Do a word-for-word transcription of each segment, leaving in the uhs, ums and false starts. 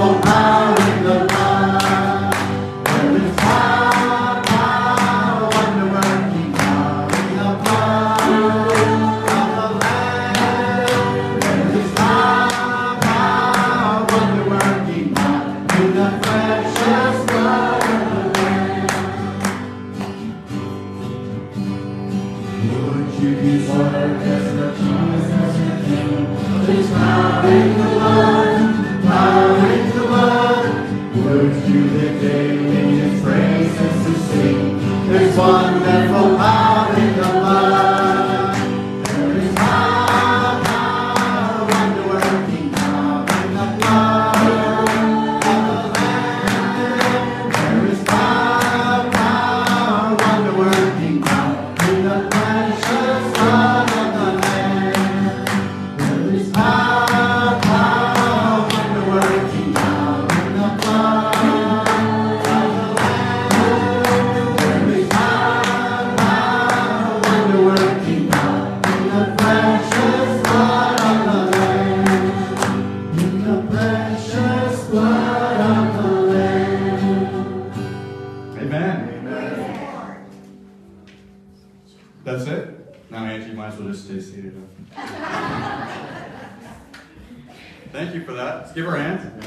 That's it? Now, Angie, you might as well just stay seated. Thank you for that. Let's give her a hand.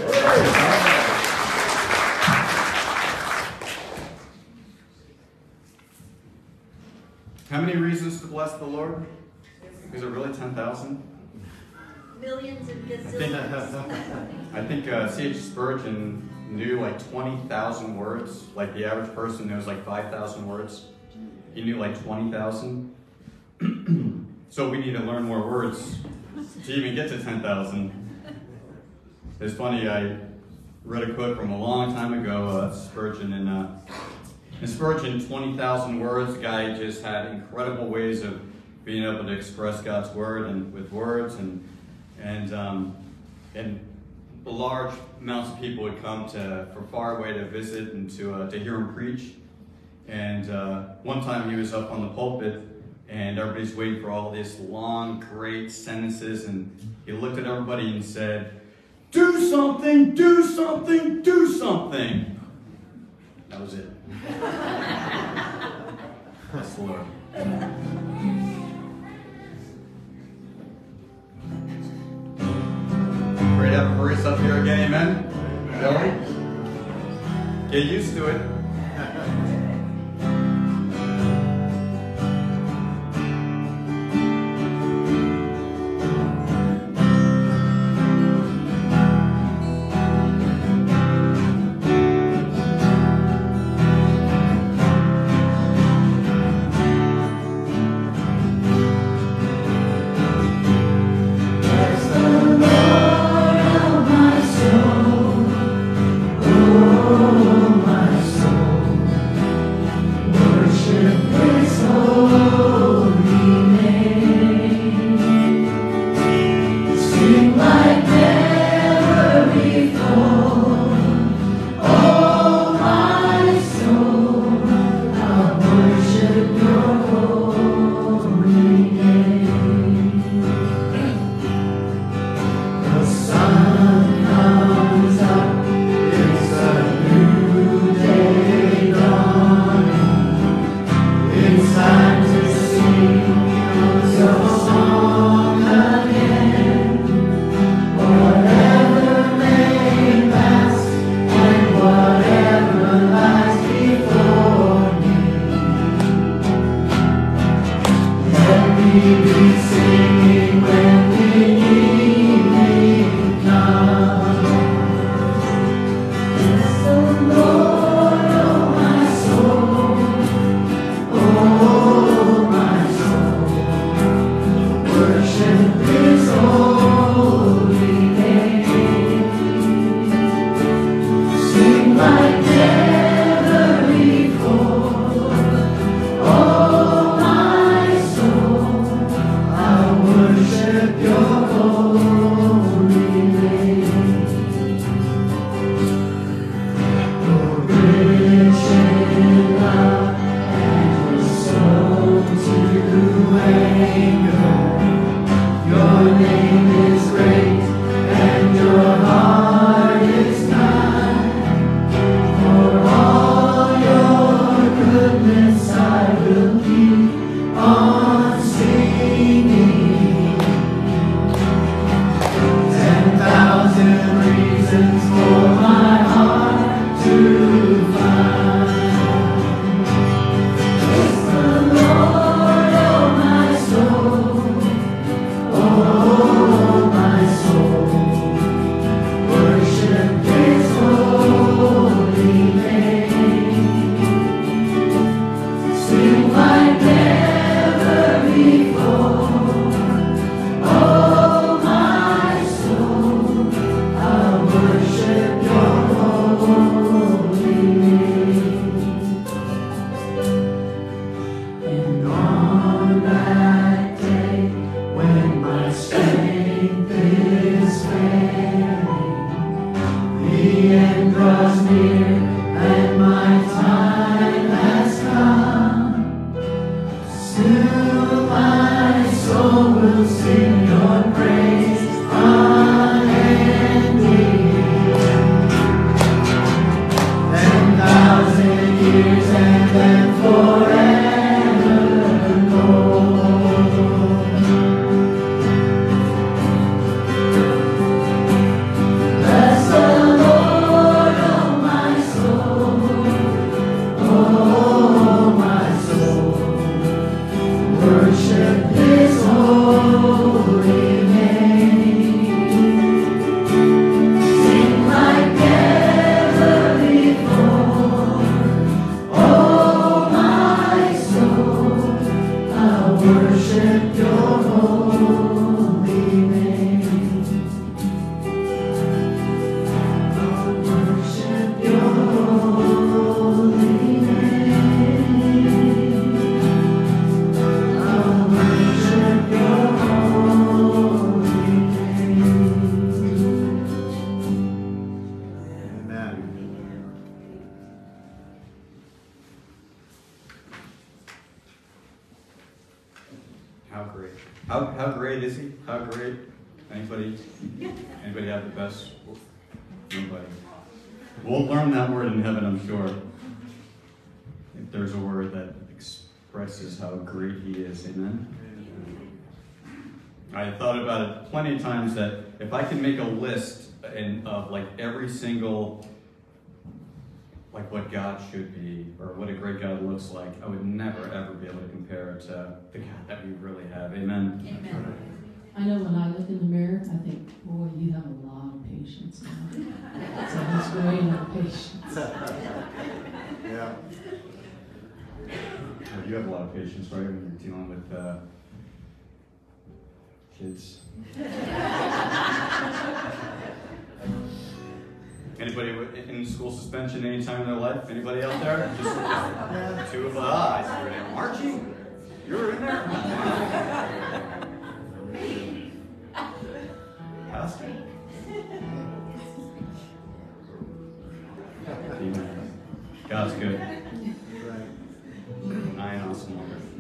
How many reasons to bless the Lord? Is it really ten thousand? Millions and gazillions. I think uh, C H Spurgeon knew like twenty thousand words. Like the average person knows like five thousand words. He knew like twenty thousand. So we need to learn more words to even get to ten thousand. It's funny, I read a quote from a long time ago, uh, Spurgeon, and uh, in Spurgeon, twenty thousand words, the guy just had incredible ways of being able to express God's word and with words, and and um, and large amounts of people would come to from far away to visit and to uh, to hear him preach. And uh, one time he was up on the pulpit, and everybody's waiting for all these long, great sentences, and he looked at everybody and said, "Do something, do something, do something." That was it. That's the Lord. Ready to have a verse up here again, amen? Billy? Get used to it. My how great? Anybody? Anybody have the best? Nobody. We'll learn that word in heaven, I'm sure. If there's a word that expresses how great he is, amen? I thought about it plenty of times that if I can make a list in, of like every single, like what God should be, or what a great God looks like, I would never ever be able to compare it to the God that we really have, amen? Amen. I know when I look in the mirror, I think, boy, you have a lot of patience now. So he's great at patience. Yeah. Well, you have a lot of patience, right, when you're dealing with uh, kids. Anybody in school suspension any time in their life? Anybody out there? Just, just two of us. Ah, I see your name. Archie? You were in there? Pastor? Amen. God's good. Right. I am awesome.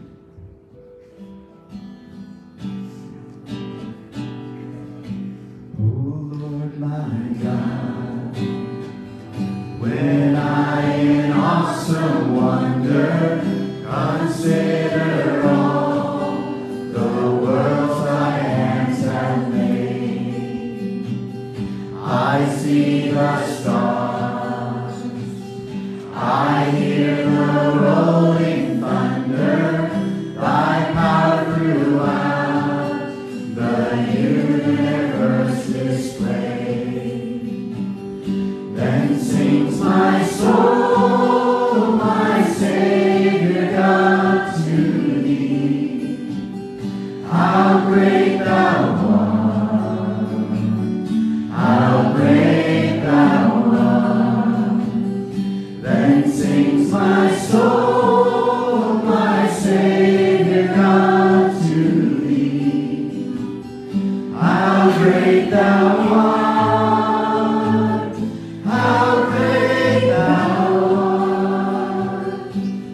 Oh Lord my God, when I in awesome wonder consider all the worlds thy hands have made, I see the stars, I hear the rolling thunder, thy power throughout the universe displayed. Then sings my soul, my Savior God, to thee. How great thou art, how great thou art. Then sings my soul, my Savior God, to thee. How great thou art, how great thou art.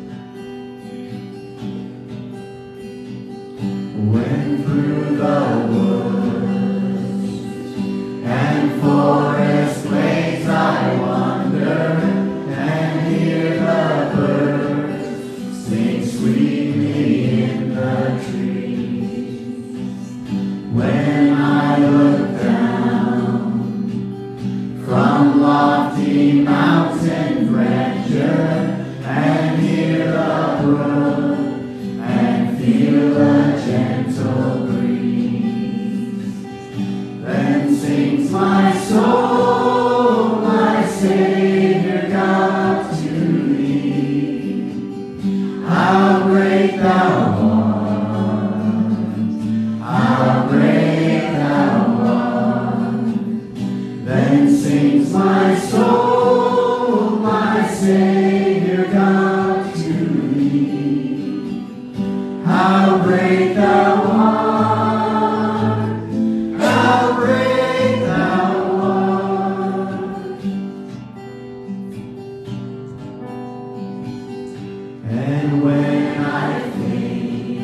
When through the woods and forest glades I wander and hear the birds sing sweetly in the trees, when I look down from lofty mountain grandeur and hear the brook and feel the gentle breeze, then sings my soul, my Savior God, to thee. How great thou art, how great thou art. Then sings my soul, my Savior God, to thee. How great thou art, how great thou art. And when I think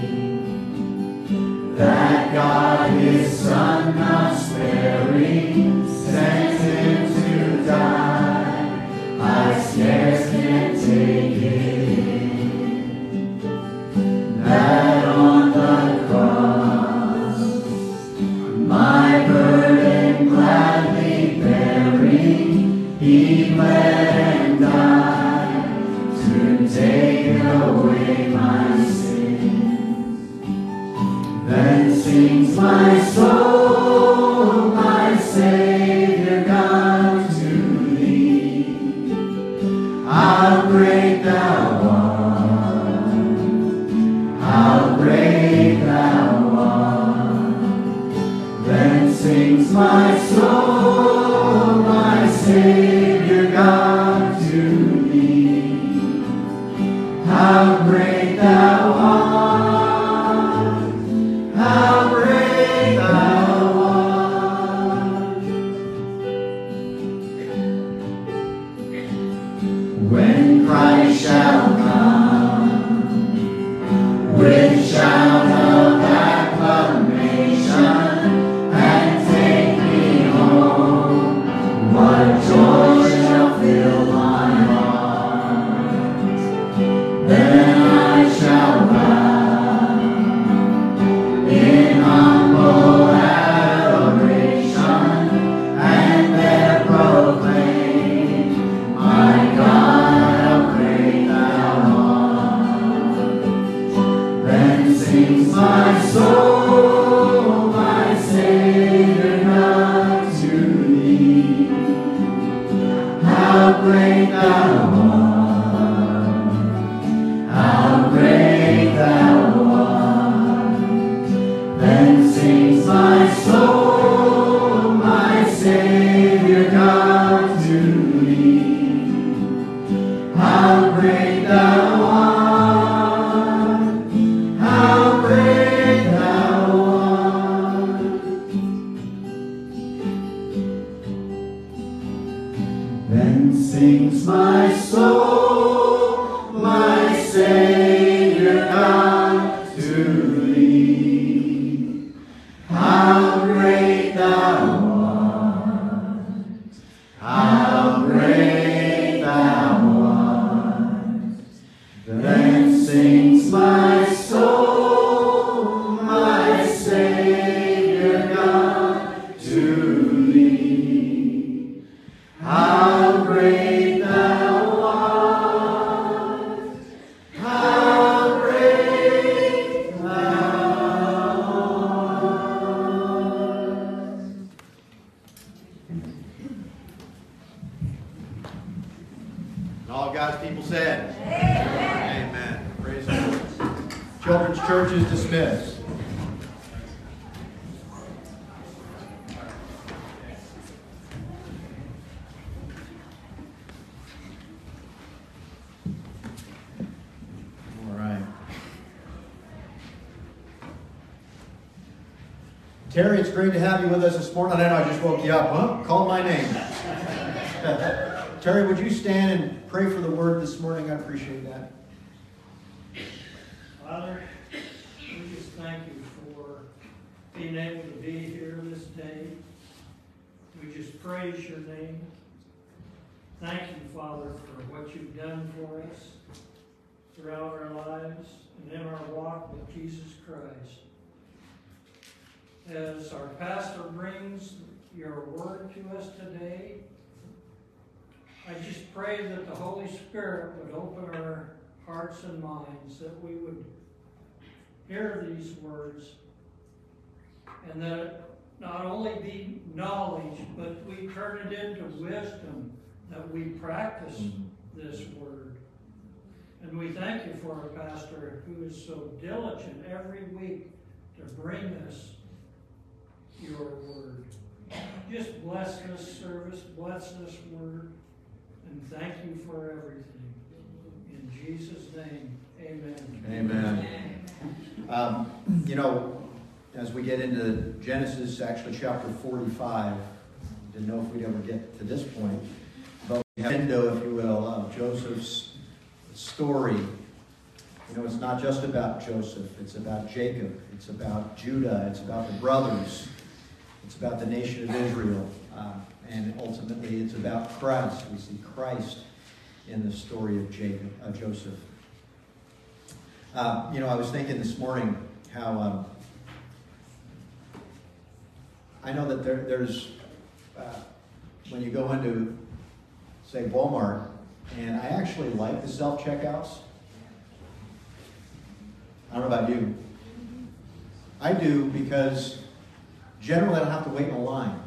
that God his Son not sparing sent him to die, I scarce can take it in, that on the cross my burden gladly bearing, he bled and died to take away my sin. Then sings my soul, my Savior God, to thee. How great thou art, how great thou art. Then sings my soul, my Savior God, to thee. How great thou art, how great thou art. When Christ shall come with shout of acclamation, Then sings my soul, my Savior God, to thee. How great thou art, how great thou art. Then sings my soul, my Savior God, to thee. How great thou art, how great thou art. And all God's people said, Amen. Amen. Praise the Lord. Children's Church is dismissed. All right. Terry, it's great to have you with us this morning. I know I just woke you up. Huh? Called my name. Terry, would you stand and pray for the word this morning? I appreciate that. Father, we just thank you for being able to be here this day. We just praise your name. Thank you, Father, for what you've done for us throughout our lives and in our walk with Jesus Christ. As our pastor brings your word to us today, I just pray that the Holy Spirit would open our hearts and minds, that we would hear these words, and that it not only be knowledge, but we turn it into wisdom, that we practice this word. And we thank you for our pastor who is so diligent every week to bring us your word. Just bless this service, bless this word, and thank you for everything. In Jesus' name, amen. Amen. Um, you know, as we get into Genesis, actually chapter forty-five, didn't know if we'd ever get to this point, but we have a window, if you will, of Joseph's story. You know, it's not just about Joseph. It's about Jacob. It's about Judah. It's about the brothers. It's about the nation of Israel. Uh, and ultimately, it's about Christ. We see Christ in the story of Jacob, uh, Joseph. Uh, you know, I was thinking this morning how um, I know that there, there's, uh, when you go into, say, Walmart, and I actually like the self-checkouts. I don't know about you. I do because generally I don't have to wait in a line.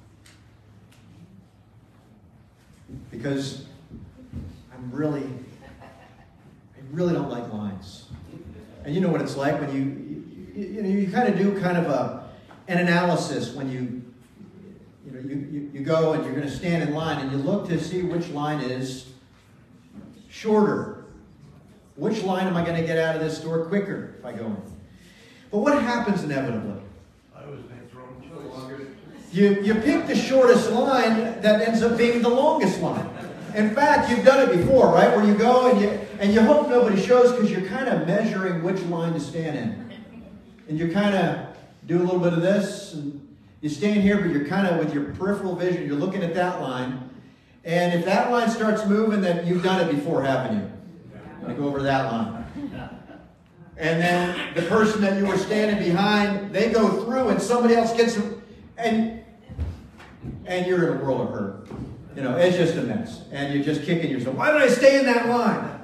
Because I'm really, I really don't like lines. And you know what it's like when you, you, you know, you kind of do kind of a, an analysis when you, you know, you, you, you go and you're going to stand in line and you look to see which line is shorter. Which line am I going to get out of this store quicker if I go in? But what happens inevitably? I was thrown choice. You, you pick the shortest line that ends up being the longest line. In fact, you've done it before, right? Where you go and you, and you hope nobody shows because you're kind of measuring which line to stand in. And you kind of do a little bit of this, and you stand here, but you're kind of with your peripheral vision, you're looking at that line. And if that line starts moving, then you've done it before, haven't you? I'm going to go over to that line. And then the person that you were standing behind, they go through and somebody else gets them. And, and you're in a world of hurt. You know, it's just a mess. And you're just kicking yourself. Why did I stay in that line?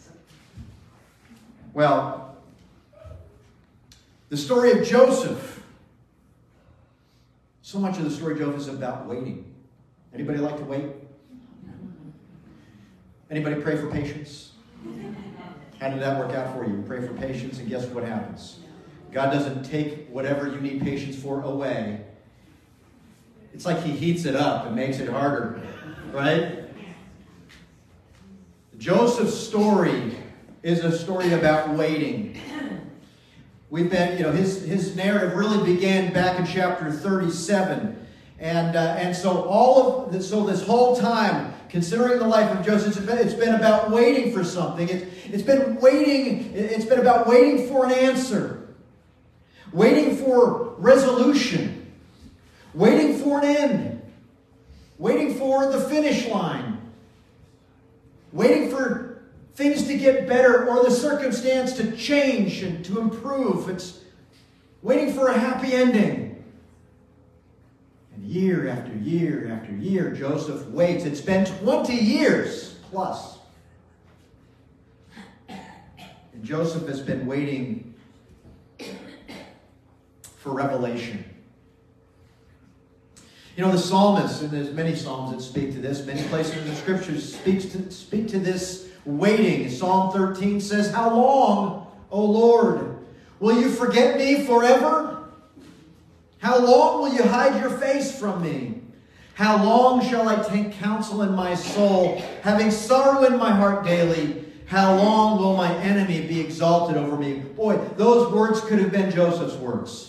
Well, the story of Joseph. So much of the story of Joseph is about waiting. Anybody like to wait? Anybody pray for patience? How did that work out for you? You pray for patience, and guess what happens? God doesn't take whatever you need patience for away. It's like he heats it up and makes it harder, right? Joseph's story is a story about waiting. We've been, you know, his, his narrative really began back in chapter thirty-seven. And, uh, and so all of this, so this whole time, considering the life of Joseph, it's been, it's been about waiting for something. It's, it's been waiting, it's been about waiting for an answer. Waiting for resolution. Waiting for an end. Waiting for the finish line. Waiting for things to get better or the circumstance to change and to improve. It's waiting for a happy ending. And year after year after year, Joseph waits. It's been twenty years plus. And Joseph has been waiting for revelation. You know, the psalmist, and there's many psalms that speak to this, many places in the scriptures speaks to, speak to this waiting. Psalm thirteen says, "How long, O Lord, will you forget me forever? How long will you hide your face from me? How long shall I take counsel in my soul, having sorrow in my heart daily? How long will my enemy be exalted over me?" Boy, those words could have been Joseph's words.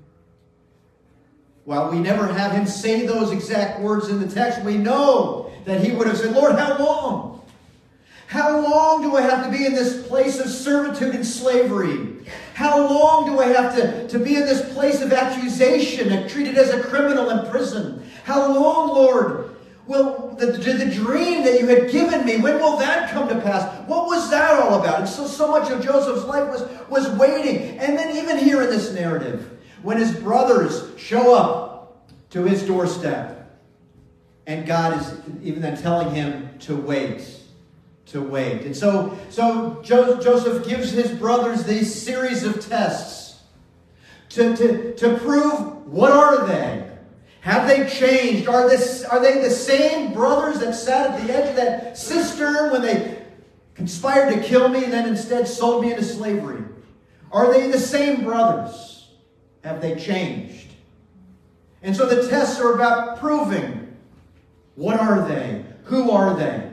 While we never have him say those exact words in the text, we know that he would have said, "Lord, how long? How long do I have to be in this place of servitude and slavery? How long do I have to, to be in this place of accusation and treated as a criminal in prison? How long, Lord, will the, the, the dream that you had given me, when will that come to pass?" What was that all about? And so, so much of Joseph's life was, was waiting. And then even here in this narrative, when his brothers show up to his doorstep, and God is even then telling him to wait. To wait. And so, so Joseph gives his brothers these series of tests to, to, to prove, what are they? Have they changed? Are, this, are they the same brothers that sat at the edge of that cistern when they conspired to kill me and then instead sold me into slavery? Are they the same brothers? Have they changed? And so the tests are about proving, what are they? Who are they?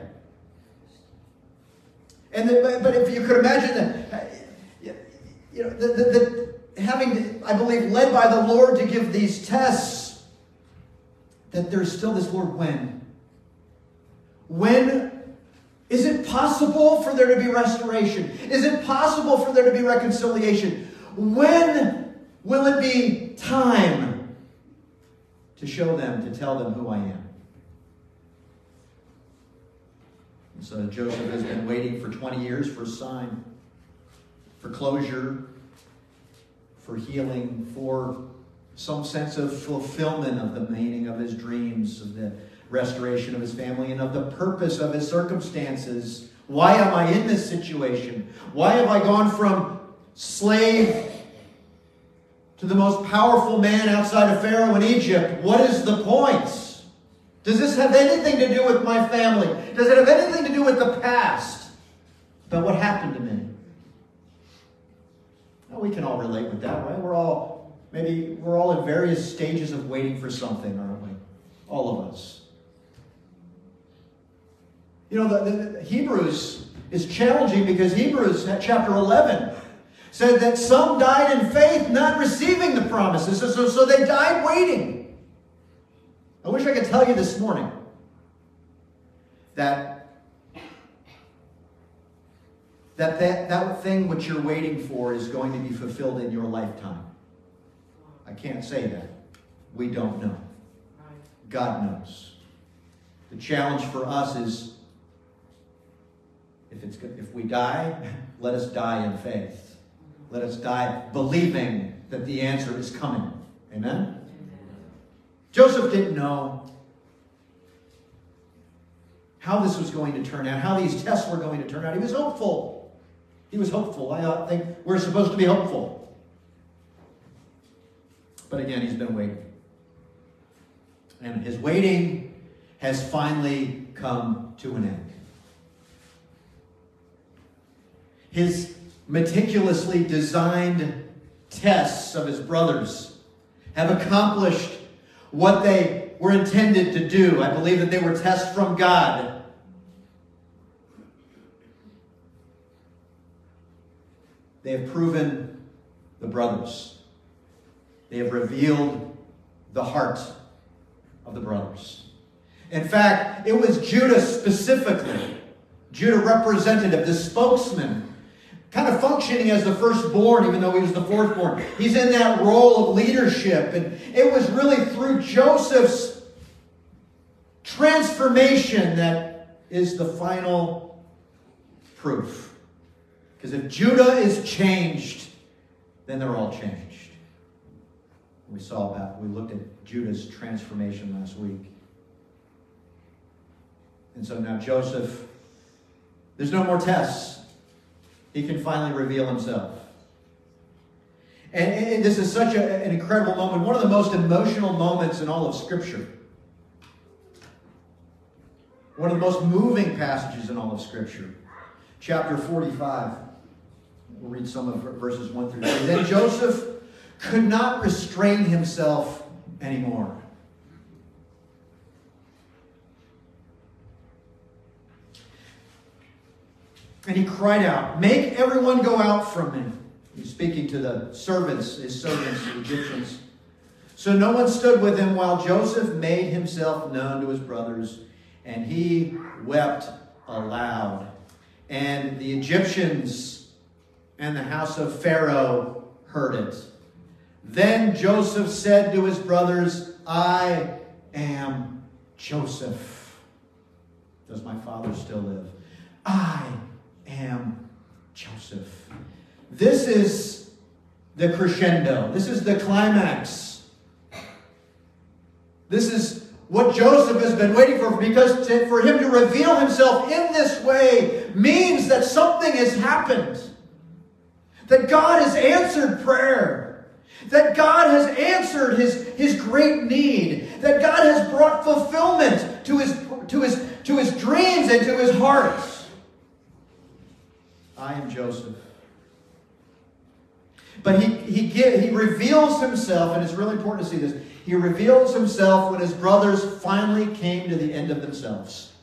And the, but if you could imagine that, you know, the, the, the, having, I believe, led by the Lord to give these tests, that there's still this, Lord, when? When is it possible for there to be restoration? Is it possible for there to be reconciliation? When will it be time to show them, to tell them who I am? So Joseph has been waiting for twenty years for a sign, for closure, for healing, for some sense of fulfillment of the meaning of his dreams, of the restoration of his family, and of the purpose of his circumstances. Why am I in this situation? Why have I gone from slave to the most powerful man outside of Pharaoh in Egypt? What is the point? Does this have anything to do with my family? Does it have anything to do with the past? But what happened to me? Well, we can all relate with that, right? We're all, maybe we're all in various stages of waiting for something, aren't we? All of us. You know, the, the, the Hebrews is challenging because Hebrews chapter eleven said that some died in faith, not receiving the promises. So, so, so they died waiting. I wish I could tell you this morning that that, that that thing which you're waiting for is going to be fulfilled in your lifetime. I can't say that. We don't know. God knows. The challenge for us is, if it's if we die, let us die in faith. Let us die believing that the answer is coming. Amen? Joseph didn't know how this was going to turn out, how these tests were going to turn out. He was hopeful. He was hopeful. I think we're supposed to be hopeful. But again, he's been waiting. And his waiting has finally come to an end. His meticulously designed tests of his brothers have accomplished what they were intended to do. I believe that they were tests from God. They have proven the brothers. They have revealed the heart of the brothers. In fact, it was Judah specifically, Judah representative, the spokesman, kind of functioning as the firstborn, even though he was the fourthborn. He's in that role of leadership. And it was really through Joseph's transformation that is the final proof. Because if Judah is changed, then they're all changed. We saw that. We looked at Judah's transformation last week. And so now Joseph, there's no more tests. He can finally reveal himself. And, and this is such a, an incredible moment. One of the most emotional moments in all of Scripture. One of the most moving passages in all of Scripture. Chapter forty-five. We'll read some of verses one through three. Then Joseph could not restrain himself anymore. And he cried out, "Make everyone go out from me." He's speaking to the servants, his servants, the Egyptians. So no one stood with him while Joseph made himself known to his brothers, and he wept aloud. And the Egyptians and the house of Pharaoh heard it. Then Joseph said to his brothers, "I am Joseph. Does my father still live? I am Joseph." This is the crescendo. This is the climax. This is what Joseph has been waiting for, because to, for him to reveal himself in this way means that something has happened. That God has answered prayer. That God has answered his, his great need. That God has brought fulfillment to his, to his, to his dreams and to his heart. I am Joseph. But he, he, he reveals himself, and it's really important to see this. He reveals himself when his brothers finally came to the end of themselves.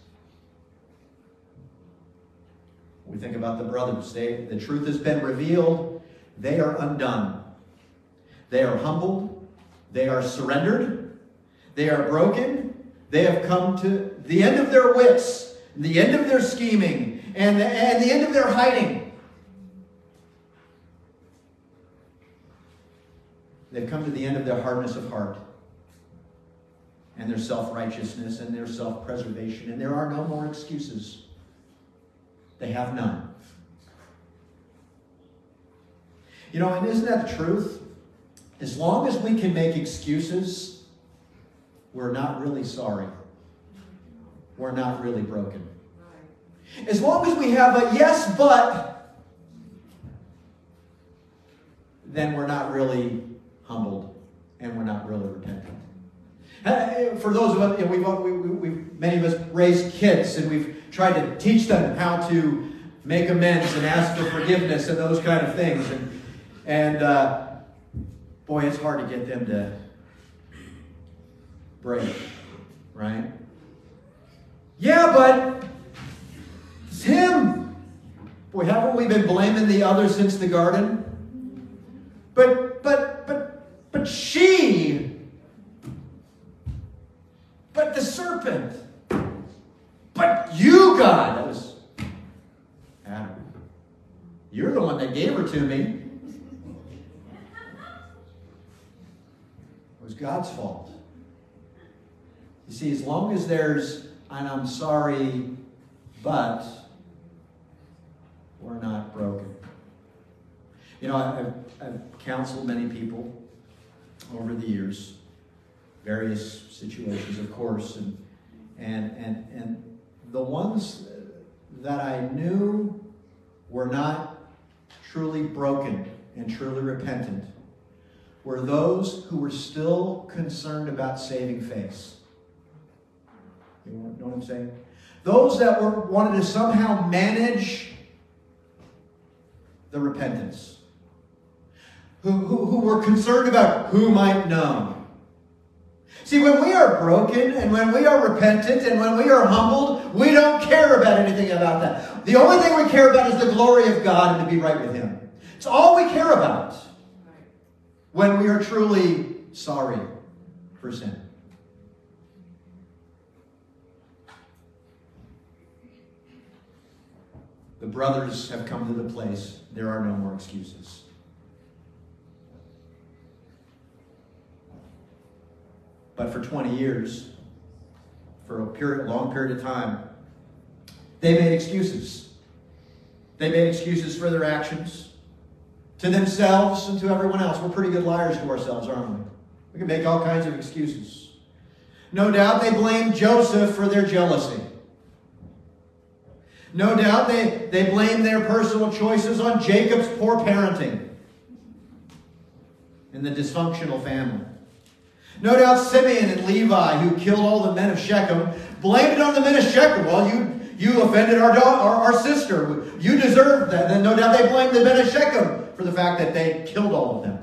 We think about the brothers. They, the truth has been revealed. They are undone. They are humbled. They are surrendered. They are broken. They have come to the end of their wits, the end of their scheming, and the, and the end of their hiding. They've come to the end of their hardness of heart and their self-righteousness and their self-preservation. And there are no more excuses. They have none. You know, and isn't that the truth? As long as we can make excuses, we're not really sorry. We're not really broken. As long as we have a yes, but, then we're not really humbled and we're not really repentant. For those of us, you know, we've, we, we, we've, many of us raised kids, and we've tried to teach them how to make amends and ask for forgiveness and those kind of things. And, and uh, boy, it's hard to get them to break, right? Yeah, but it's him. Boy, haven't we been blaming the other since the garden? But, but, but, but she... But the serpent. But you, God. That was Adam. You're the one that gave her to me. It was God's fault. You see, as long as there's, and I'm sorry, but we're not broken. You know, I've, I've counseled many people over the years. Various situations, of course, and and and and the ones that I knew were not truly broken and truly repentant were those who were still concerned about saving face. You know what I'm saying? Those that were wanted to somehow manage the repentance, who who, who were concerned about who might know. See, when we are broken and when we are repentant and when we are humbled, we don't care about anything about that. The only thing we care about is the glory of God and to be right with Him. It's all we care about when we are truly sorry for sin. The brothers have come to the place, there are no more excuses. But for twenty years, for a period, long period of time, they made excuses. They made excuses for their actions, to themselves and to everyone else. We're pretty good liars to ourselves, aren't we? We can make all kinds of excuses. No doubt they blamed Joseph for their jealousy. No doubt they, they blamed their personal choices on Jacob's poor parenting in the dysfunctional family. No doubt Simeon and Levi, who killed all the men of Shechem, blamed it on the men of Shechem. Well, you, you offended our, daughter, our, our sister. You deserved that. And no doubt they blamed the men of Shechem for the fact that they killed all of them.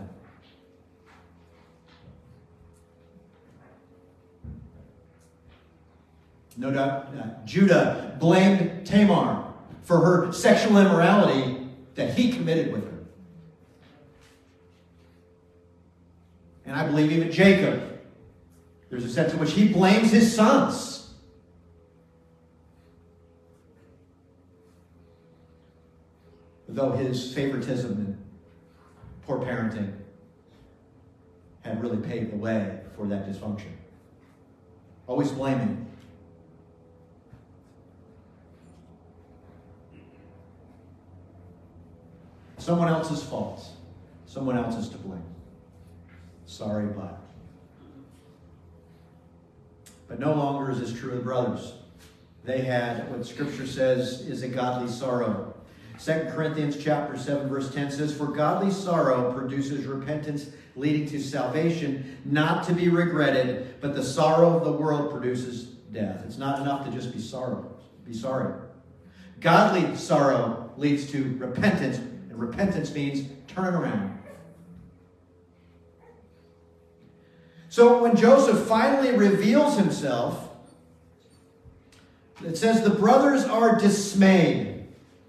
No doubt uh, Judah blamed Tamar for her sexual immorality that he committed with her. And I believe even Jacob, there's a sense in which he blames his sons. Though his favoritism and poor parenting had really paved the way for that dysfunction. Always blaming. Someone else's fault. Someone else is to blame. Sorry, but. But no longer is this true of the brothers. They had what Scripture says is a godly sorrow. Second Corinthians chapter seven, verse ten says, "For godly sorrow produces repentance leading to salvation, not to be regretted, but the sorrow of the world produces death." It's not enough to just be sorrow, be sorry. Godly sorrow leads to repentance, and repentance means turn around. So when Joseph finally reveals himself, it says the brothers are dismayed.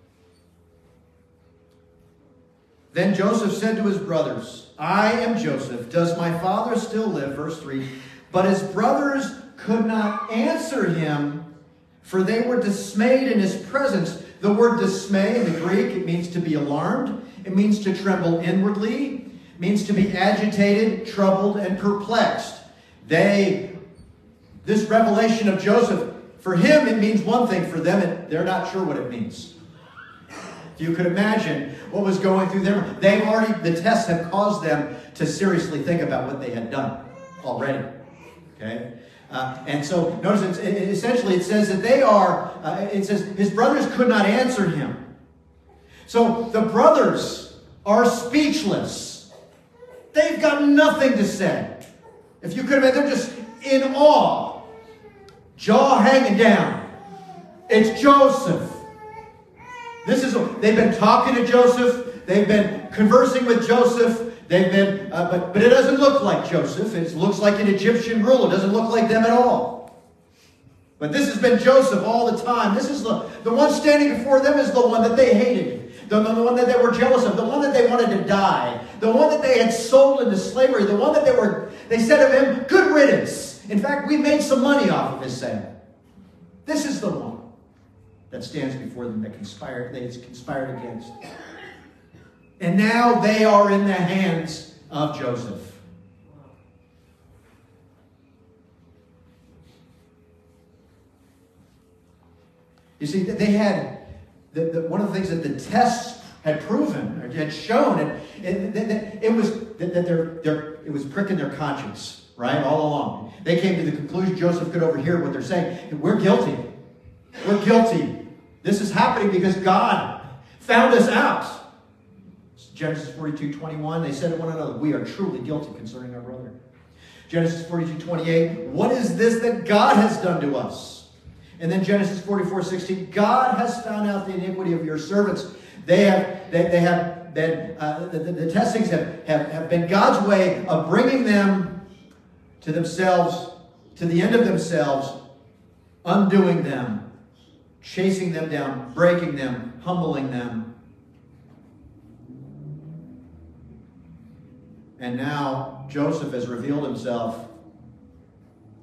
Then Joseph said to his brothers, "I am Joseph. Does my father still live?" Verse three. But his brothers could not answer him, for they were dismayed in his presence. The word dismay in the Greek, it means to be alarmed. It means to tremble inwardly. It means to be agitated, troubled, and perplexed. They, this revelation of Joseph, for him it means one thing. For them, it, they're not sure what it means. If you could imagine what was going through them, they've already, the tests have caused them to seriously think about what they had done already. Okay? Uh, and so, notice, it's, it, essentially it says that they are, uh, it says, his brothers could not answer him. So, the brothers are speechless. They've got nothing to say. If you could imagine, they're just in awe. Jaw hanging down. It's Joseph. This is, they've been talking to Joseph. They've been conversing with Joseph. They've been, uh, but, but it doesn't look like Joseph. It looks like an Egyptian ruler. It doesn't look like them at all. But this has been Joseph all the time. This is the, the one standing before them is the one that they hated. The, the one that they were jealous of. The one that they wanted to die. The one that they had sold into slavery. The one that they were, they said of him, good riddance. In fact, we made some money off of his sale. This is the one that stands before them that conspired, they conspired against. And now they are in the hands of Joseph. You see, they had, the, the, one of the things that the tests had proven, or had shown, and it, it, it was that, that they're, they're, it was pricking their conscience, right, all along. They came to the conclusion, Joseph could overhear what they're saying. We're guilty. We're guilty. This is happening because God found us out. Genesis forty-two twenty-one, they said to one another, we are truly guilty concerning our brother. Genesis forty-two twenty-eight, what is this that God has done to us? And then Genesis forty-four sixteen, God has found out the iniquity of your servants. They have, they, they have been, uh, the, the, the testings have, have, have been God's way of bringing them to themselves, to the end of themselves, undoing them, chasing them down, breaking them, humbling them. And now Joseph has revealed himself.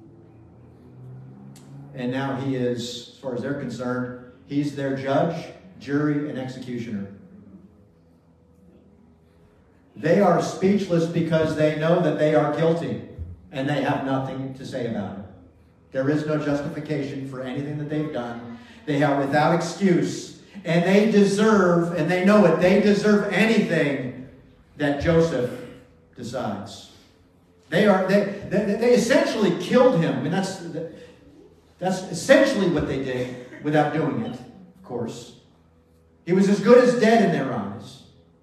And now he is, as far as they're concerned, he's their judge jury, and executioner. They are speechless because they know that they are guilty and they have nothing to say about it. There is no justification for anything that they've done. They are without excuse, and they deserve, and they know it, they deserve anything that Joseph decides. They are they they, they essentially killed him. I mean, that's that's essentially what they did without doing it, of course. He was as good as dead in their eyes.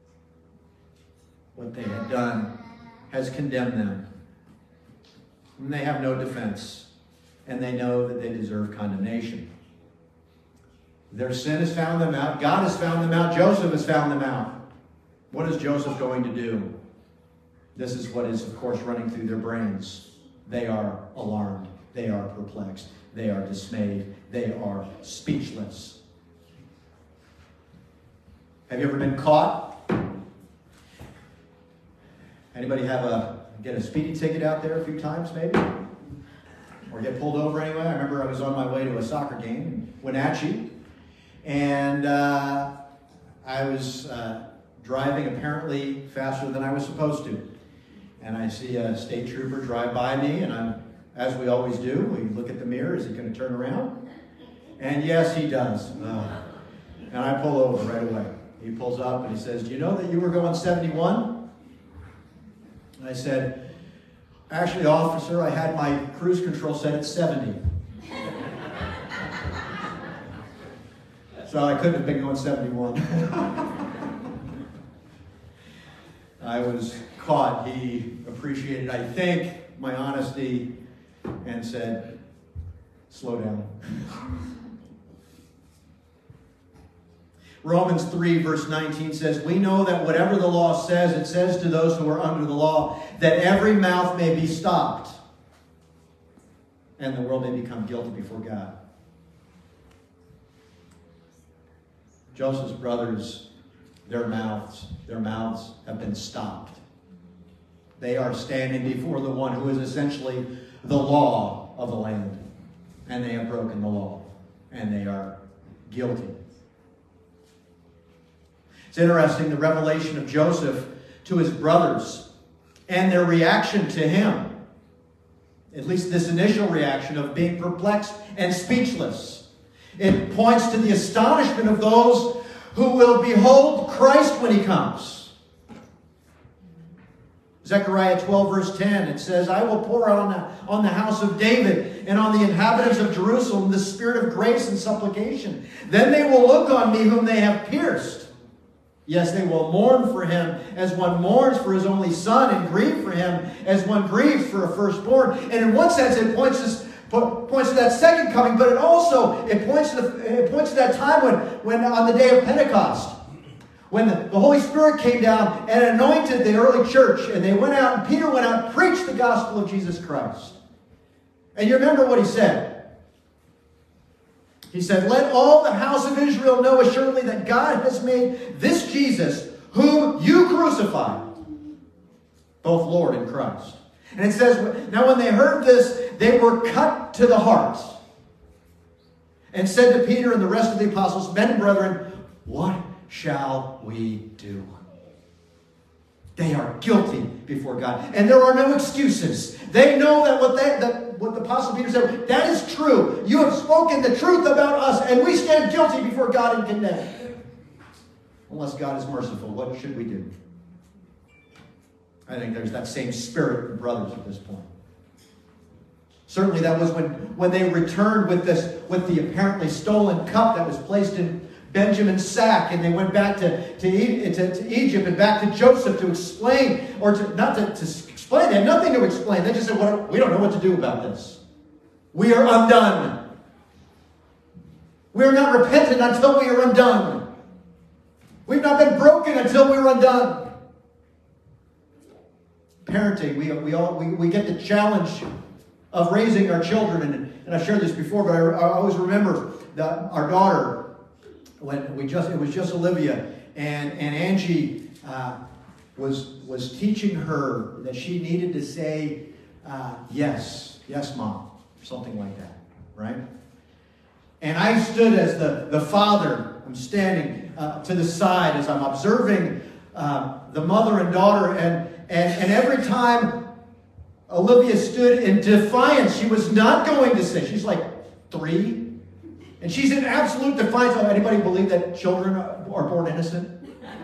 What they had done has condemned them. And they have no defense. And they know that they deserve condemnation. Their sin has found them out. God has found them out. Joseph has found them out. What is Joseph going to do? This is what is, of course, running through their brains. They are alarmed. They are perplexed. They are dismayed. They are speechless. Have you ever been caught? Anybody have a get a speeding ticket out there a few times, maybe? Or get pulled over anyway? I remember I was on my way to a soccer game in Wenatchee, and uh, I was uh, driving apparently faster than I was supposed to. And I see a state trooper drive by me, and I'm, as we always do, we look at the mirror. Is he going to turn around? And yes, he does. Uh, and I pull over right away. He pulls up and he says, "Do you know that you were going seventy-one? And I said, "Actually, officer, I had my cruise control set at seventy. So I couldn't have been going seventy-one. I was caught. He appreciated, I think, my honesty and said, "Slow down." Romans three verse nineteen says, "We know that whatever the law says, it says to those who are under the law, that every mouth may be stopped, and the world may become guilty before God." Joseph's brothers, their mouths, their mouths have been stopped. They are standing before the one who is essentially the law of the land, and they have broken the law, and they are guilty. It's interesting, the revelation of Joseph to his brothers and their reaction to him. At least this initial reaction of being perplexed and speechless. It points to the astonishment of those who will behold Christ when he comes. Zechariah twelve verse ten, it says, "I will pour out on the, on the house of David and on the inhabitants of Jerusalem the spirit of grace and supplication. Then they will look on me whom they have pierced. Yes, they will mourn for him as one mourns for his only son, and grieve for him as one grieves for a firstborn." And in one sense, it points us, points to that second coming, but it also it points to the, it points to that time when, when on the day of Pentecost, when the, the Holy Spirit came down and anointed the early church, and they went out, and Peter went out and preached the gospel of Jesus Christ. And you remember what he said. He said, "Let all the house of Israel know assuredly that God has made this Jesus, whom you crucified, both Lord and Christ." And it says, "Now when they heard this, they were cut to the heart, and said to Peter and the rest of the apostles, 'Men and brethren, what shall we do?'" They are guilty before God. And there are no excuses. They know that what, they, that what the Apostle Peter said, that is true. You have spoken the truth about us, and we stand guilty before God and condemned. Unless God is merciful, what should we do? I think there's that same spirit in brothers at this point. Certainly that was when, when they returned with this, with the apparently stolen cup that was placed in Benjamin's sack, and they went back to, to, to, to Egypt and back to Joseph to explain, or to, not to, to explain, they had nothing to explain. They just said, well, we don't know what to do about this. We are undone. We are not repentant until we are undone. We've not been broken until we are undone. Parenting, we, we, all, we, we get the challenge of raising our children, and, and I've shared this before, but I, I always remember that our daughter, when we just, it was just Olivia, and, and Angie uh, was, was teaching her that she needed to say, uh, yes, yes, Mom, or something like that, right? And I stood as the, the father I'm standing uh, to the side as I'm observing uh, the mother and daughter, and, and, and every time Olivia stood in defiance, she was not going to say. She's like three, and she's in absolute defiance. Oh, anybody believe that children are born innocent?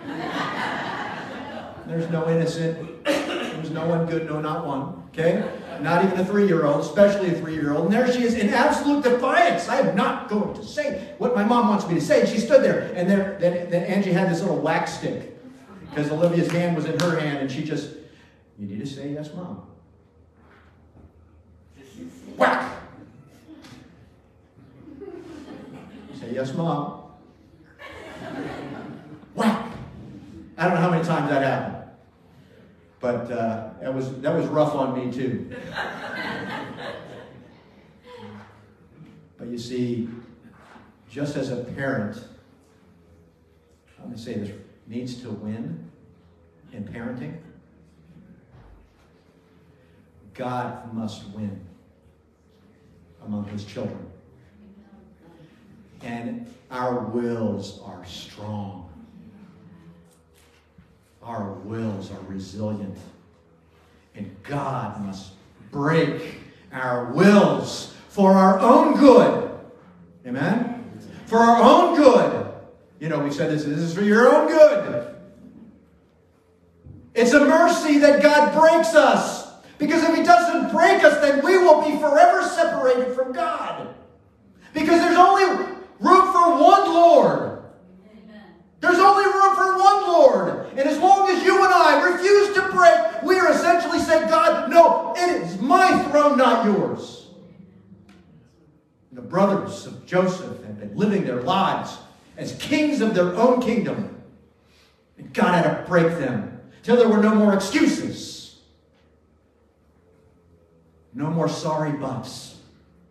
There's no innocent. There's no one good, no, not one. Okay? Not even a three-year-old, especially a three-year-old. And there she is in absolute defiance. I am not going to say what my mom wants me to say. And she stood there. And there, then, then Angie had this little wax stick because Olivia's hand was in her hand. And she just, you need to say yes, Mom. Whack! Say yes, Mom. Whack! I don't know how many times that happened. But uh, that was that was rough on me too. But you see, just as a parent, I'm going to say this, needs to win in parenting, God must win among his children. And our wills are strong. Our wills are resilient. And God must break our wills for our own good. Amen? For our own good. You know, we said this, this is for your own good. It's a mercy that God breaks us. Because if he doesn't break us, then we will be forever separated from God. Because there's only room for one Lord. There's only room for one Lord. And as long as you and I refuse to break, we are essentially saying, God, no, it is my throne, not yours. The brothers of Joseph had been living their lives as kings of their own kingdom. And God had to break them till there were no more excuses. No more sorry buts.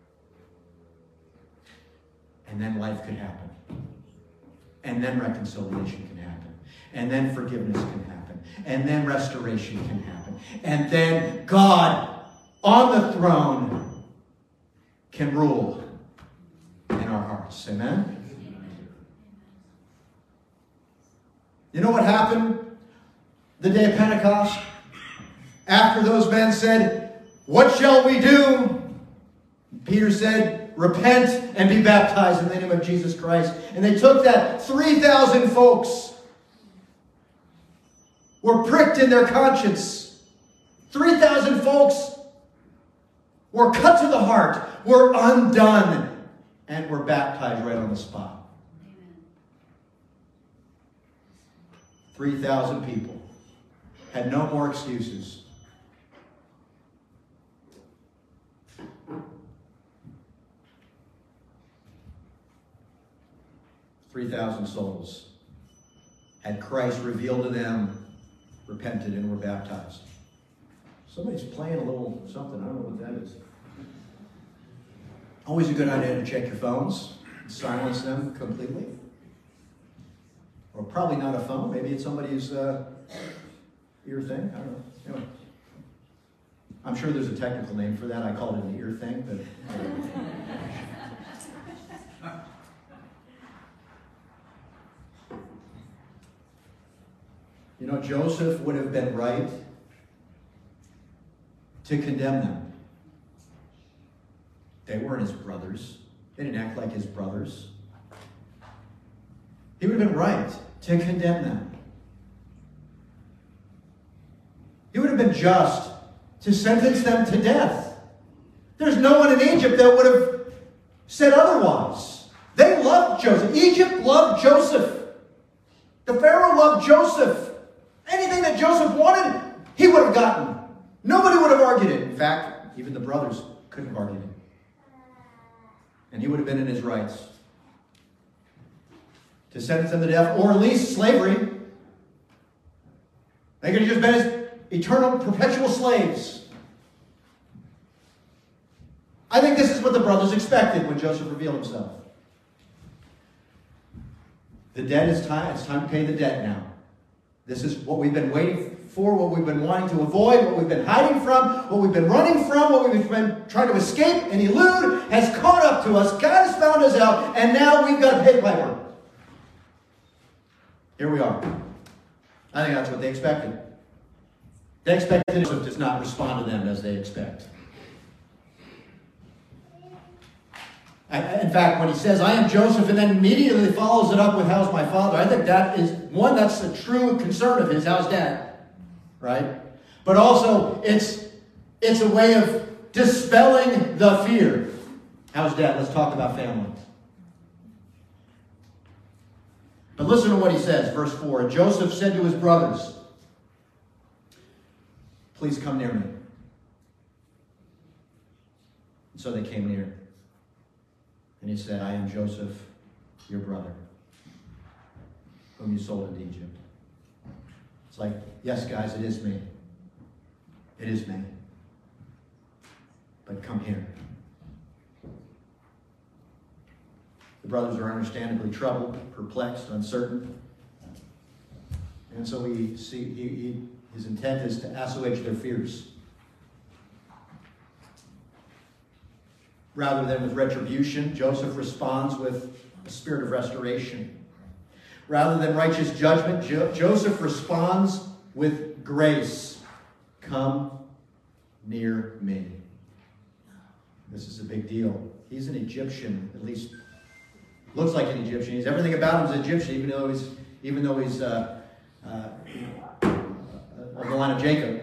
And then life could happen. And then reconciliation can happen. And then forgiveness can happen. And then restoration can happen. And then God on the throne can rule in our hearts. Amen? You know what happened the day of Pentecost? After those men said, what shall we do? Peter said, repent and be baptized in the name of Jesus Christ. And they took that three thousand folks were pricked in their conscience. three thousand folks were cut to the heart, were undone, and were baptized right on the spot. three thousand people had no more excuses. three thousand souls had Christ revealed to them, repented, and were baptized. Somebody's playing a little something. I don't know what that is. Always a good idea to check your phones and silence them completely. Or probably not a phone. Maybe it's somebody's uh, ear thing. I don't know. Anyway. I'm sure there's a technical name for that. I call it an ear thing. But you know, Joseph would have been right to condemn them. They weren't his brothers. They didn't act like his brothers. He would have been right to condemn them. He would have been just to sentence them to death. There's no one in Egypt that would have said otherwise. They loved Joseph. Egypt loved Joseph. The Pharaoh loved Joseph. Anything that Joseph wanted, he would have gotten. Nobody would have argued it. In fact, even the brothers couldn't have argued it. And he would have been in his rights to sentence them to death, or at least slavery. They could have just been his eternal, perpetual slaves. I think this is what the brothers expected when Joseph revealed himself. The debt is time. It's time to pay the debt now. This is what we've been waiting for, what we've been wanting to avoid, what we've been hiding from, what we've been running from, what we've been trying to escape and elude has caught up to us. God has found us out, and now we've got to pay the piper. Here we are. I think that's what they expected. They expected Joseph does not respond to them as they expect. In fact, when he says, I am Joseph, and then immediately follows it up with, how's my father? I think that is, one, that's a true concern of his, how's dad? Right? But also, it's, it's a way of dispelling the fear. How's dad? Let's talk about family. But listen to what he says, verse four. And Joseph said to his brothers, please come near me. And so they came near. And he said, I am Joseph, your brother, whom you sold into Egypt. It's like, yes, guys, it is me. It is me. But come here. The brothers are understandably troubled, perplexed, uncertain. And so we see he, he, his intent is to assuage their fears. Rather than with retribution, Joseph responds with a spirit of restoration. Rather than righteous judgment, jo- Joseph responds with grace. Come near me. This is a big deal. He's an Egyptian, at least looks like an Egyptian. He's everything about him is Egyptian, even though he's even though he's uh, uh, of the line of Jacob.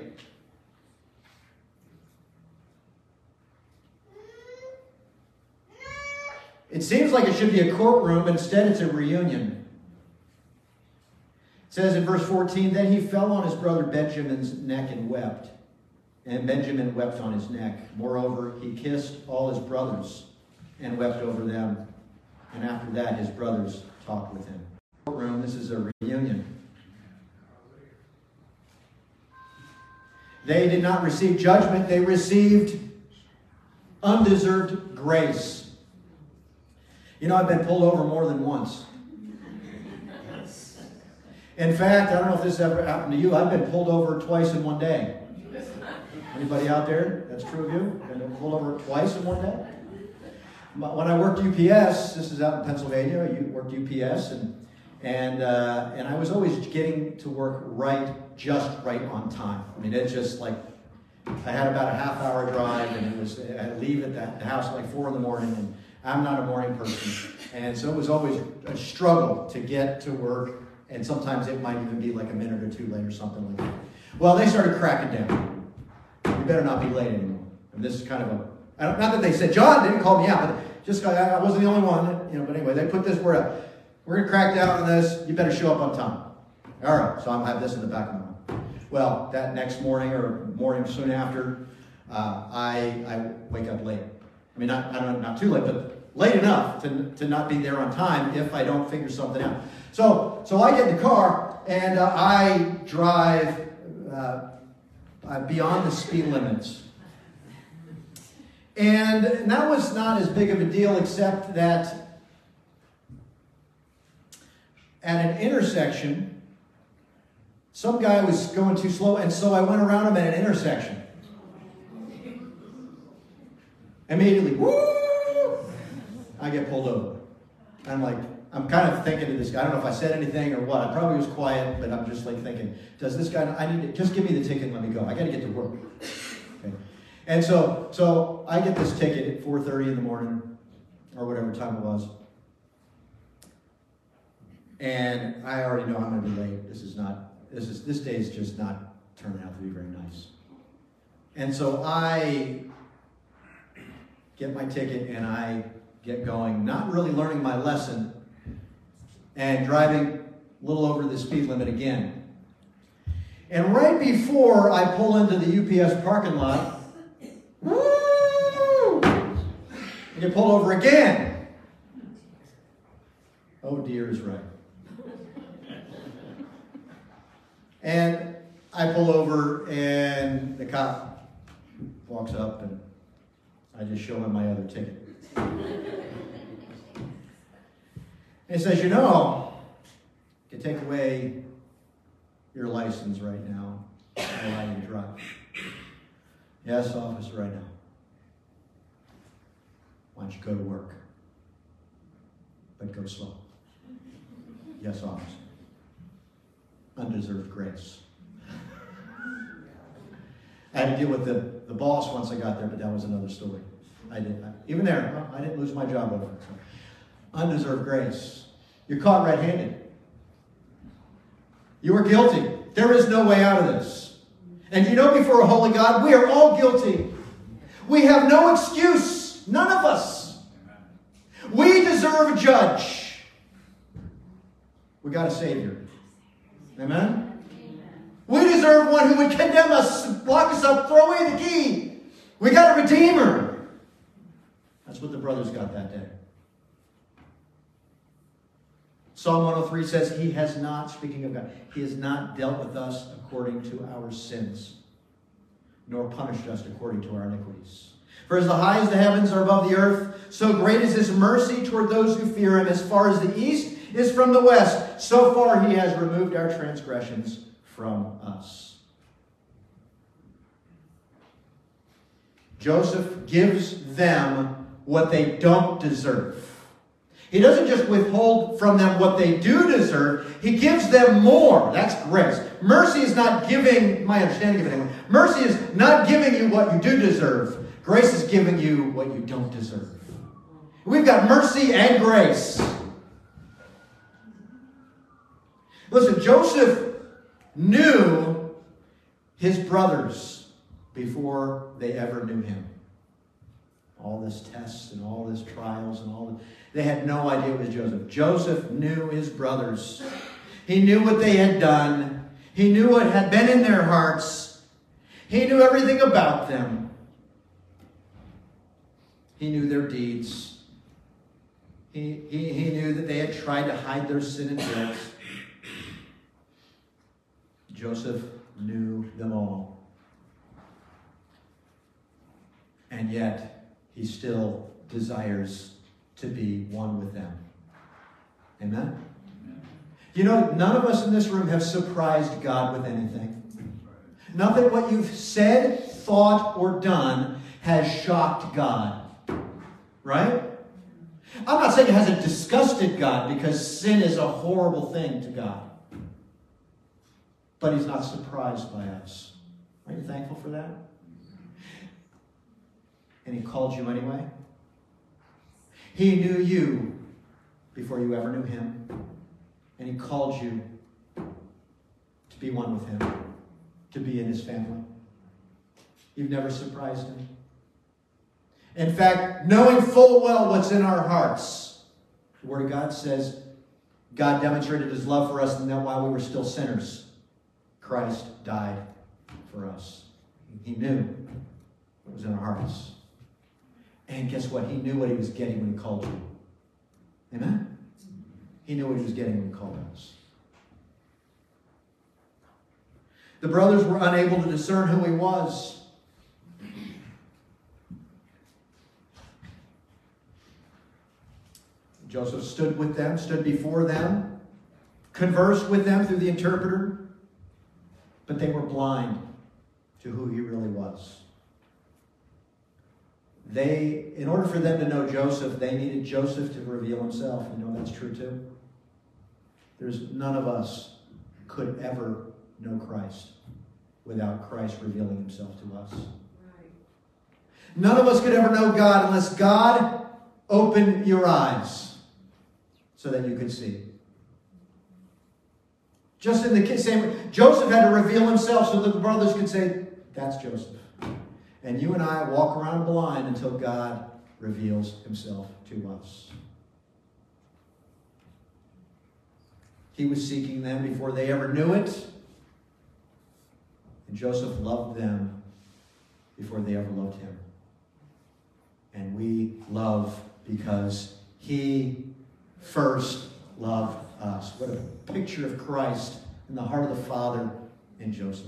It seems like it should be a courtroom. Instead, it's a reunion. It says in verse fourteen, then he fell on his brother Benjamin's neck and wept. And Benjamin wept on his neck. Moreover, he kissed all his brothers and wept over them. And after that, his brothers talked with him. Courtroom, this is a reunion. They did not receive judgment. They received undeserved grace. You know, I've been pulled over more than once. In fact, I don't know if this ever happened to you. I've been pulled over twice in one day. Anybody out there? That's true of you? Been pulled over twice in one day? When I worked U P S, this is out in Pennsylvania, I worked U P S, and and uh, and I was always getting to work right, just right on time. I mean, it's just like, I had about a half hour drive, and it was, I'd leave at the, the house at like four in the morning, and I'm not a morning person. And so it was always a struggle to get to work, and sometimes it might even be like a minute or two late or something like that. Well, they started cracking down. You better not be late anymore. And this is kind of a, I don't, not that they said, John, they didn't call me out, but just, I, I wasn't the only one, you know, but anyway, they put this word up. We're going to crack down on this. You better show up on time. All right, so I have this in the back of my mind. Well, that next morning or morning soon after, uh, I, I wake up late. I mean, not, I don't know, not too late, but late enough to, to not be there on time if I don't figure something out. So, so I get in the car, and uh, I drive uh, uh, beyond the speed limits. And that was not as big of a deal, except that at an intersection, some guy was going too slow, and so I went around him at an intersection. Immediately, woo! I get pulled over. I'm like, I'm kind of thinking to this guy, I don't know if I said anything or what. I probably was quiet, but I'm just like thinking, does this guy, I need to, just give me the ticket and let me go. I got to get to work. Okay. And so, so I get this ticket at four thirty in the morning, or whatever time it was. And I already know I'm going to be late. This is not, this is, this day is just not turning out to be very nice. And so I get my ticket and I get going, not really learning my lesson, and driving a little over the speed limit again. And right before I pull into the U P S parking lot, woo! I get pulled over again. Oh, dear is right. And I pull over, and the cop walks up, and I just show him my other ticket. And he says, you know, you can take away your license right now and allow you to drive. Yes, officer, I know. Why don't you go to work? But go slow. Yes, officer. undeserved grace. I had to deal with the, the boss once I got there, but that was another story. I didn't, even there, I didn't lose my job over it. So. Undeserved grace. You're caught red-handed. You are guilty. There is no way out of this. And you know, before a holy God, we are all guilty. We have no excuse. None of us. We deserve a judge. We got a Savior. Amen? We deserve one who would condemn us, lock us up, throw away the key. We got a Redeemer. That's what the brothers got that day. Psalm one oh three says, He has not, speaking of God, He has not dealt with us according to our sins, nor punished us according to our iniquities. For as the high as the heavens are above the earth, so great is His mercy toward those who fear Him. As far as the east is from the west, so far He has removed our transgressions from us. Joseph gives them what they don't deserve. He doesn't just withhold from them what they do deserve. He gives them more. That's grace. Mercy is not giving, my understanding of it anyway, mercy is not giving you what you do deserve. Grace is giving you what you don't deserve. We've got mercy and grace. Listen, Joseph knew his brothers before they ever knew him. All this tests and all this trials and all this. They had no idea it was Joseph. Joseph knew his brothers. He knew what they had done. He knew what had been in their hearts. He knew everything about them. He knew their deeds. He, he, he knew that they had tried to hide their sin and guilt. Joseph knew them all. And yet, he still desires to be one with them. Amen? Amen? You know, none of us in this room have surprised God with anything. Nothing what you've said, thought, or done has shocked God. Right? I'm not saying it hasn't disgusted God, because sin is a horrible thing to God. But He's not surprised by us. Are you thankful for that? And He called you anyway. He knew you before you ever knew Him. And He called you to be one with Him, to be in His family. You've never surprised Him. In fact, knowing full well what's in our hearts, the Word of God says, God demonstrated His love for us, and that while we were still sinners, Christ died for us. He knew what was in our hearts. And guess what? He knew what He was getting when He called you. Amen? He knew what He was getting when He called us. The brothers were unable to discern who He was. Joseph stood with them, stood before them, conversed with them through the interpreter, but they were blind to who He really was. They, in order for them to know Joseph, they needed Joseph to reveal himself. You know that's true too. There's none of us could ever know Christ without Christ revealing Himself to us. Right. None of us could ever know God unless God opened your eyes so that you could see. Just in the same way, Joseph had to reveal himself so that the brothers could say, that's Joseph. And you and I walk around blind until God reveals Himself to us. He was seeking them before they ever knew it. And Joseph loved them before they ever loved Him. And we love because He first loved us. What a picture of Christ in the heart of the Father in Joseph.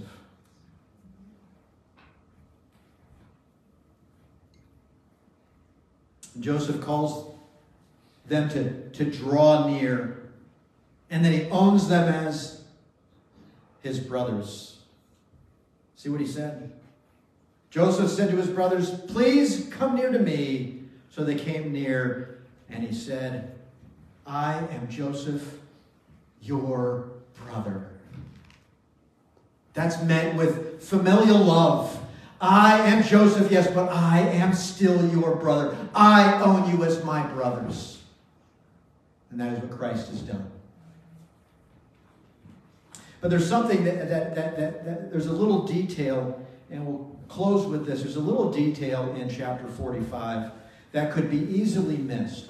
Joseph calls them to, to draw near, and then He owns them as His brothers. See what he said? Joseph said to his brothers, please come near to me. So they came near, and he said, I am Joseph, your brother. That's meant with familial love. I am Joseph, yes, but I am still your brother. I own you as my brothers. And that is what Christ has done. But there's something that, that, that, that, that there's a little detail, and we'll close with this. There's a little detail in chapter forty-five that could be easily missed.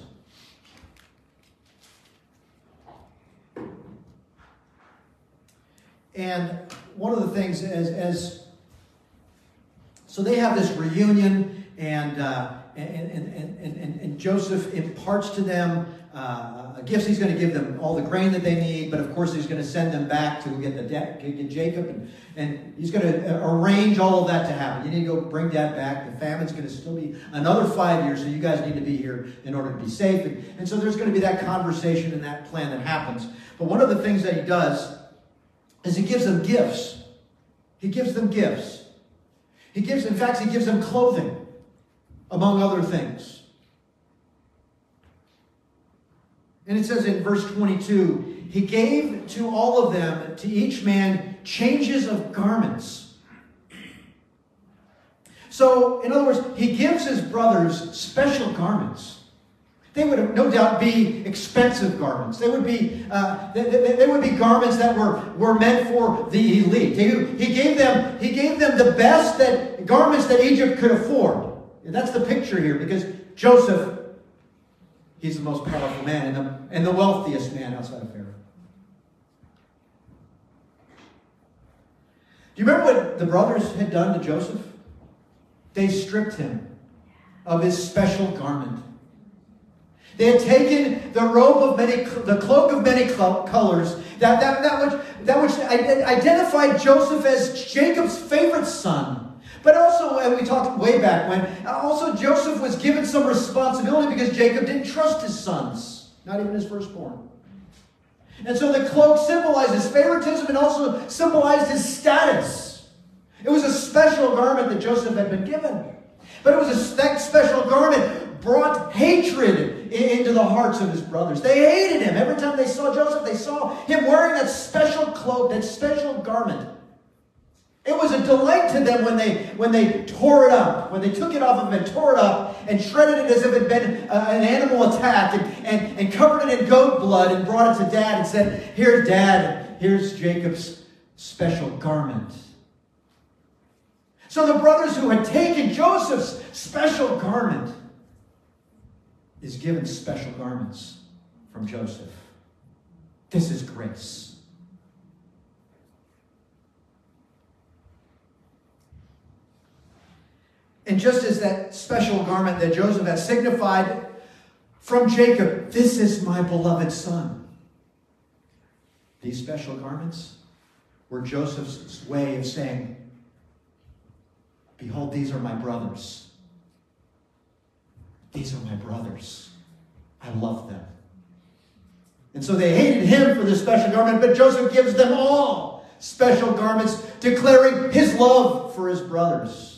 And one of the things as, as so they have this reunion, and, uh, and, and, and, and, and Joseph imparts to them uh, gifts. He's going to give them all the grain that they need, but of course he's going to send them back to get the dad, get Jacob, and, and he's going to arrange all of that to happen. You need to go bring Dad back. The famine's going to still be another five years, so you guys need to be here in order to be safe. And, and so there's going to be that conversation and that plan that happens. But one of the things that he does is he gives them gifts. He gives them gifts. He gives, in fact, he gives them clothing, among other things. And it says in verse twenty-two, he gave to all of them, to each man, changes of garments. So, in other words, he gives his brothers special garments. They would no doubt be expensive garments. They would be uh, they, they, they would be garments that were, were meant for the elite. He, he gave them he gave them the best that garments that Egypt could afford. And that's the picture here, because Joseph, he's the most powerful man and the, and the wealthiest man outside of Pharaoh. Do you remember what the brothers had done to Joseph? They stripped him of his special garment. They had taken the robe of many, the cloak of many colors, that, that, that, which, that which identified Joseph as Jacob's favorite son. But also, and we talked way back when, also Joseph was given some responsibility because Jacob didn't trust his sons, not even his firstborn. And so the cloak symbolized his favoritism and also symbolized his status. It was a special garment that Joseph had been given. But it was a that special garment brought hatred into the hearts of his brothers. They hated him. Every time they saw Joseph, they saw him wearing that special cloak, that special garment. It was a delight to them when they when they tore it up, when they took it off of him and tore it up and shredded it as if it had been uh, an animal attack, and, and, and covered it in goat blood and brought it to Dad and said, "Here, Dad, here's Jacob's special garment." So the brothers who had taken Joseph's special garment is given special garments from Joseph. This is grace. And just as that special garment that Joseph had signified from Jacob, "This is my beloved son," these special garments were Joseph's way of saying, "Behold, these are my brothers. These are my brothers. I love them." And so they hated him for this special garment, but Joseph gives them all special garments, declaring his love for his brothers.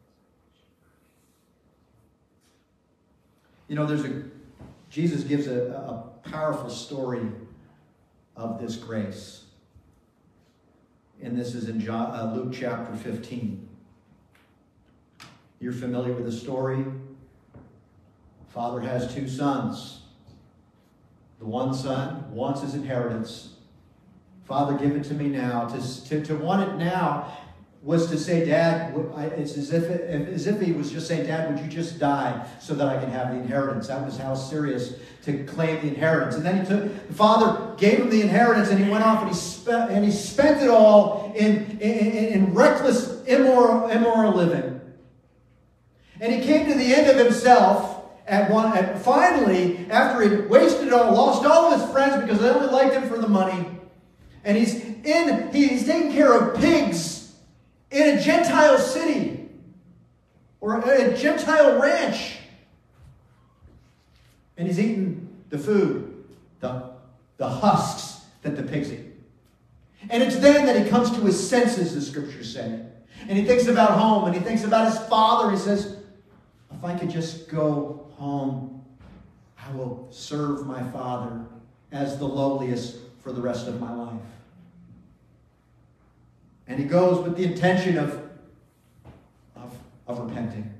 You know, there's a Jesus gives a, a powerful story of this grace. And this is in John, uh, Luke chapter fifteen. You're familiar with the story? Father has two sons. The one son wants his inheritance. "Father, give it to me now." To, to, to want it now was to say, "Dad," it's as if, it, as if he was just saying, "Dad, would you just die so that I can have the inheritance?" That was how serious to claim the inheritance. And then he took, the father gave him the inheritance, and he went off and he spent, and he spent it all in, in, in reckless, immoral, immoral living. And he came to the end of himself at one, at finally, after he wasted it all, lost all of his friends because they only liked him for the money. And he's in, he's taking care of pigs in a Gentile city or a Gentile ranch. And he's eating the food, the, the husks that the pigs eat. And it's then that he comes to his senses, the scriptures say. And he thinks about home, and he thinks about his father. He says, "If I could just go home, I will serve my father as the lowliest for the rest of my life." And he goes with the intention of, of, of repenting.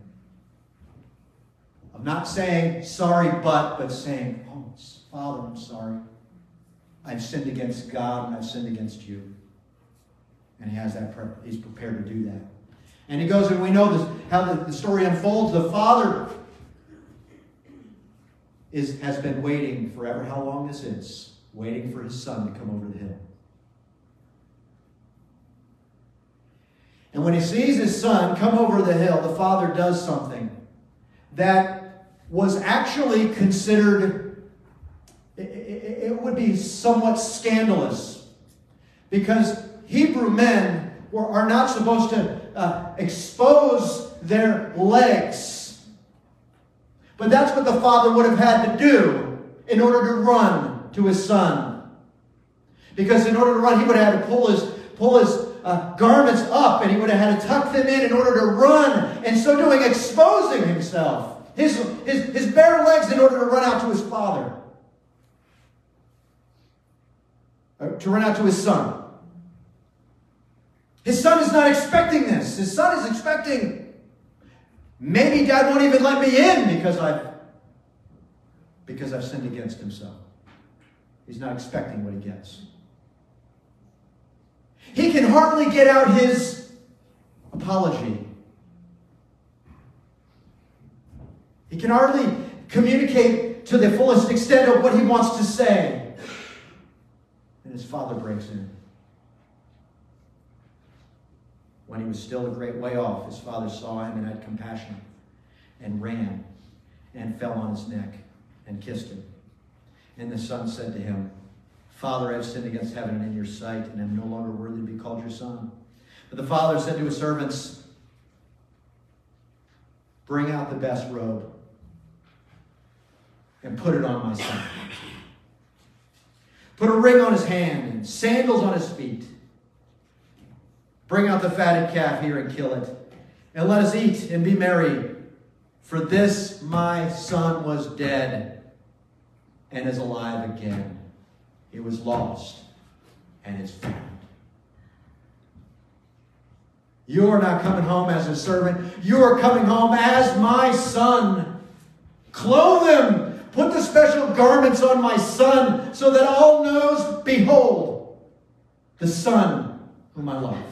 Of not saying, sorry, but, but saying, oh, Father, I'm sorry. I've sinned against God and I've sinned against you. And he has that, he's prepared to do that. And he goes, and we know this, how the, the story unfolds. The father is, has been waiting forever, how long this is, waiting for his son to come over the hill. And when he sees his son come over the hill, the father does something that was actually considered, it, it, it would be somewhat scandalous. Because Hebrew men were, are not supposed to uh, expose their legs. But that's what the father would have had to do in order to run to his son. Because in order to run, he would have had to pull his, pull his uh, garments up, and he would have had to tuck them in in order to run. And so doing, exposing himself, his, his, his bare legs, in order to run out to his father. Uh, to run out to his son. His son is not expecting this. His son is expecting, maybe Dad won't even let me in because I've, because I've sinned against himself. He's not expecting what he gets. He can hardly get out his apology. He can hardly communicate to the fullest extent of what he wants to say. And his father breaks in. When he was still a great way off, his father saw him and had compassion, and ran and fell on his neck and kissed him. And the son said to him, Father, I have sinned against heaven and in your sight, and am no longer worthy to be called your son. But the father said to his servants, bring out the best robe and put it on my son. Put a ring on his hand and sandals on his feet. Bring out the fatted calf here and kill it. And let us eat and be merry. For this my son was dead and is alive again. He was lost and is found. You are not coming home as a servant. You are coming home as my son. Clothe him. Put the special garments on my son so that all knows, behold, the son whom I love.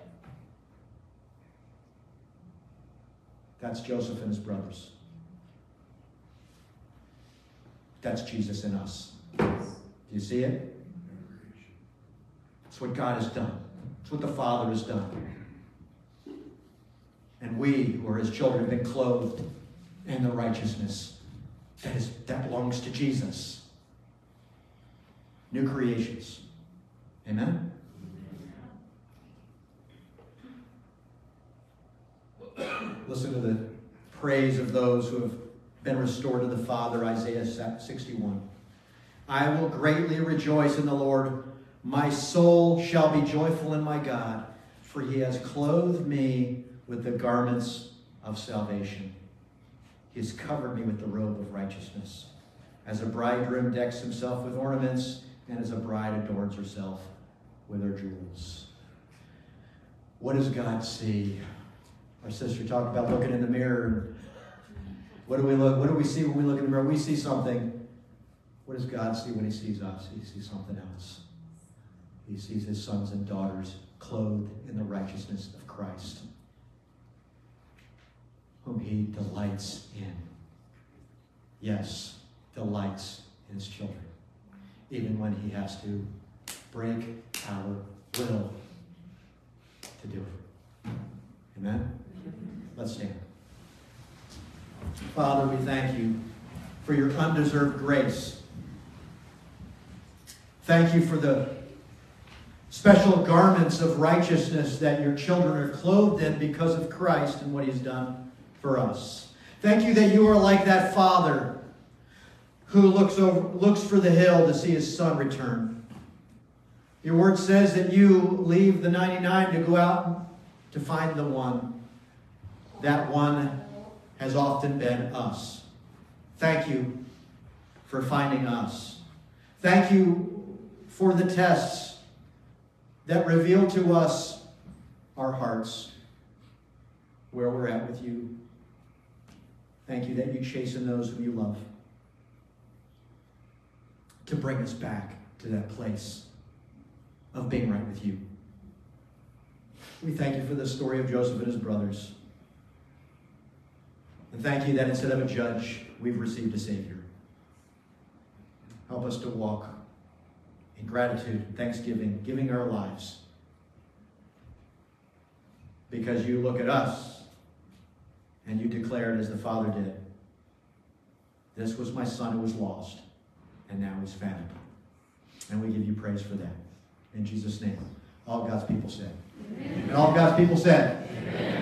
That's Joseph and his brothers. That's Jesus in us. Do you see it? It's what God has done. It's what the Father has done. And we, who are his children, have been clothed in the righteousness that is that belongs to Jesus. New creations. Amen? Listen to the praise of those who have been restored to the Father, Isaiah sixty-one. I will greatly rejoice in the Lord. My soul shall be joyful in my God, for he has clothed me with the garments of salvation. He has covered me with the robe of righteousness. As a bridegroom decks himself with ornaments, and as a bride adorns herself with her jewels. What does God see? Our sister talked about looking in the mirror. What do we look? What do we see when we look in the mirror? We see something. What does God see when he sees us? He sees something else. He sees his sons and daughters clothed in the righteousness of Christ, whom he delights in. Yes, delights in his children, even when he has to break our will to do it. Amen? Let's stand. Father, we thank you for your undeserved grace. Thank you for the special garments of righteousness that your children are clothed in because of Christ and what he's done for us. Thank you that you are like that father who looks over, looks for the hill to see his son return. Your word says that you leave the ninety-nine to go out to find the one. That one has often been us. Thank you for finding us. Thank you for the tests that reveal to us our hearts where we're at with you. Thank you that you chasten those whom you love, to bring us back to that place of being right with you. We thank you for the story of Joseph and his brothers. And thank you that instead of a judge, we've received a Savior. Help us to walk in gratitude, thanksgiving, giving our lives. Because you look at us and you declared as the Father did, this was my son who was lost, and now he's found. And we give you praise for that. In Jesus' name. All God's people said. Amen. And all God's people said. Amen.